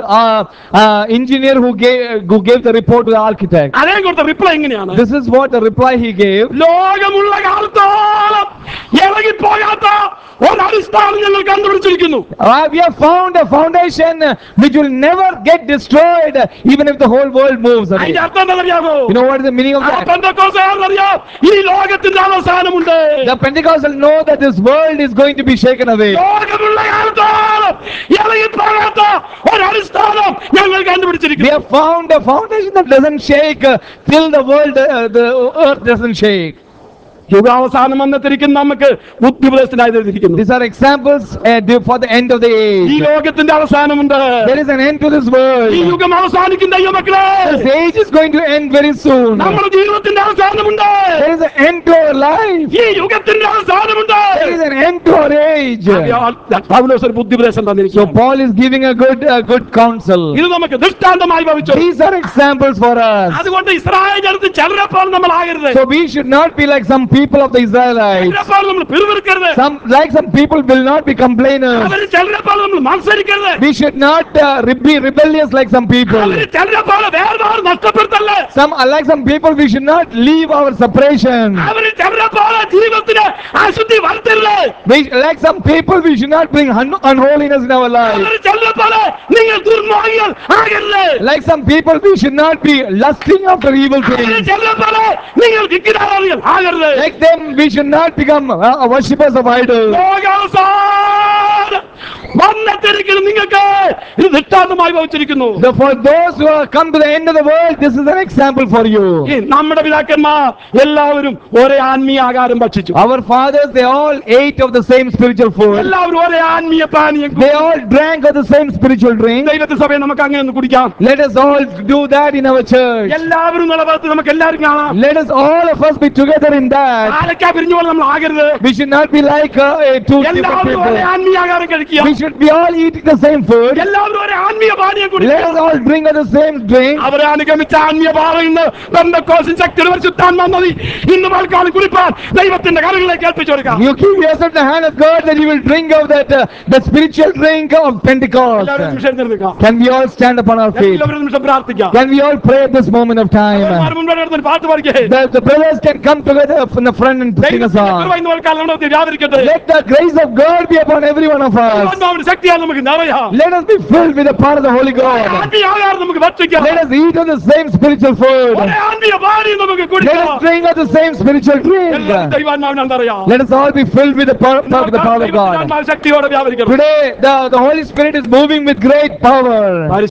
engineer who gave the report to the architect. അദ്ദേഹം കൊടുത്ത റിപ്ലൈ എങ്ങനെയാണ്? This is what the reply he gave. ലോകമുള്ള കാലത്തോളം ഇളകിപ്പോകാത്ത ഒരു അടിസ്ഥാനം ഞങ്ങൾ കണ്ടുപിടിച്ചിരിക്കുന്നു. We have found a foundation which will never get destroyed even if the whole world moves away. അതിന്റെ അർത്ഥം എന്താണെന്നറിയാമോ? You know what is the meaning of that? പെന്തക്കോസുകാരനറിയാം ഈ ലോകത്തിന്റെ അവസാനമുണ്ട്. The Pentecostal know that this world is going to be shaken away. ലോകമുള്ള കാലത്തോളം ഇളകിപ്പോകാത്ത ഒരു അടിസ്ഥാനം ഞങ്ങൾ കണ്ടുപിടിച്ചിരിക്കുന്നു. We have found a foundation that doesn't shake till the the earth doesn't shake. യുഗാവസാനം വന്നെത്തിരിക്കുന്ന നമുക്ക് ബുദ്ധിപദേശത്തിനായി എഴുതിയിരിക്കുന്നു. These are examples for the end of the ഈ age. ലോകത്തിന്റെ അവസാനമുണ്ട്. There is an end to this world. ഈ യുഗം അവസാനിക്കും ദൈവമക്കളെ. This age is going to end very soon. നമ്മുടെ ജീവിതത്തിന്റെ അവസാനമുണ്ട്. There is an end to our life. ഈ യുഗത്തിന്റെ അവസാനമുണ്ട്. There is an end to our age. പൗലോസ് ഒരു ബുദ്ധിപദേശം So തന്നിരിക്കുന്നു. Paul is giving a good counsel. ഇത് നമുക്ക് ദൃഷ്ടാന്തമായി ഭവിച്ചു. These are examples for us. അതുകൊണ്ട് Israel ജനത്തിൽ ചിലരെപ്പോൾ നമ്മൾ ആകരുത്. So we should not be like some people of the Israelites. ചിലരെപ്പോൾ നമ്മൾ പിറുപിറുക്കരുത്. Some people will not be complainers. അവർ ചിലരെപ്പോൾ നമ്മൾ മത്സരിക്കരുത്. We should not be rebellious like some people. അവർ ചിലരെപ്പോൾ വേർപാട് നഷ്ടപ്പെടുത്തല്ലേ. Like some people, we should not leave our separation. അവർ ചിലരെപ്പോൾ ജീവിതത്തിന് അശുദ്ധി വരുത്തരുത്. Like some people, we should not bring unholiness in our life. അവർ ചിലരെപ്പോൾ നിങ്ങൾ ദുർമാർഗികൾ ആകരുത്. Like some people, we should not be lusting after evil our things. ചിലരെപ്പോൾ നിങ്ങൾ വിഗ്രഹാരാധികൾ ആകരുത്. Like them, we should not become worshippers of idols. ലോകാവസാനം വന്നെത്തിരിക്കുന്ന നിങ്ങൾക്ക് ഇത് ദൃഷ്ടാന്തമായി ഭവിച്ചിരിക്കുന്നു. For those who have come to the end of the world, this is an example for you. ഈ നമ്മുടെ പിതാക്കന്മാർ എല്ലാവരും ഒരേ ആത്മീയ ആഹാരം ഭക്ഷിച്ചു. Our fathers, they all ate of the same spiritual food. എല്ലാവരും ഒരേ ആത്മീയ പാനീയം They all drank of the same spiritual drink. ദൈവത്തിന്റെ സഭയെ നമുക്ക് അങ്ങനെ ഒന്ന് കുടിക്കാം. Let us all do that in our church. എല്ലാവരും നിലവാരത്തിൽ നമുക്ക് എല്ലാവരും കാണാം. Let us all of us be together in that. ആരൊക്കെ പിരിഞ്ഞു പോലെ നമ്മൾ ആകരുത്. We should not be like two different എല്ലാവരും ഒരേ people. ആത്മീയ ആഹാരം കഴിക്കുക. We should be all eating the same food. എല്ലാവരും ഒരേ ആത്മീയ പാനീയം Let കുടിക്കുക. us all drink of the same drink. അവരെ അനുഗമിച്ച ആത്മീയ പാറയിൽ നിന്ന് പെന്തക്കോസ്തിൻ ശക്തിയുടെ പരിശുദ്ധാത്മാ നദി ഇന്ന് പൽക്കാലം കുടിപ്പാൻ ദൈവത്തിന്റെ കരങ്ങളിലേക്ക് ഏൽപ്പിച്ചു കൊടുക്കാം. You give yourself the hand of God that you will drink of that the spiritual drink of Pentecost. എല്ലാവരും ഒരു നിമിഷം എഴുന്നേൽക്കാം. Can we all stand upon our feet? എല്ലാവരും ഒരു നിമിഷം പ്രാർത്ഥിക്കാം. Can we all pray at this moment of time? അവന്മാർ മുൻപോട്ട് എടുത്ത് ഒരു പാട്ട് പാടിക്കേ. The brothers can come together in the front and sing a ദൈവത്തിന്റെ song. കൃപ ഇന്ന് പൽക്കാലം നമ്മുടെ മധ്യത്തിൽ വ്യാപരിക്കട്ടെ. Let the grace of God be upon every one of us. ആത്മാവിന്റെ ശക്തിയാൽ നമുക്ക് നിറയാം. Let us be filled with the power of the Holy God. ആത്മീയ ആഹാരം നമുക്ക് ഭക്ഷിക്കാം. Let us eat of the same spiritual food. ഒരേ ആത്മീയ പാനീയം നമുക്ക് Let കുടിക്കാം. us drink of the same spiritual drink. എല്ലാവരും ദൈവാത്മാവിനെ അറിയാം. Let us all be filled with the power of God. ദൈവത്തിന്റെ ആത്മാവ് ശക്തിയോടെ വ്യാപരിക്കണം. Today, the Holy Spirit is moving with great power.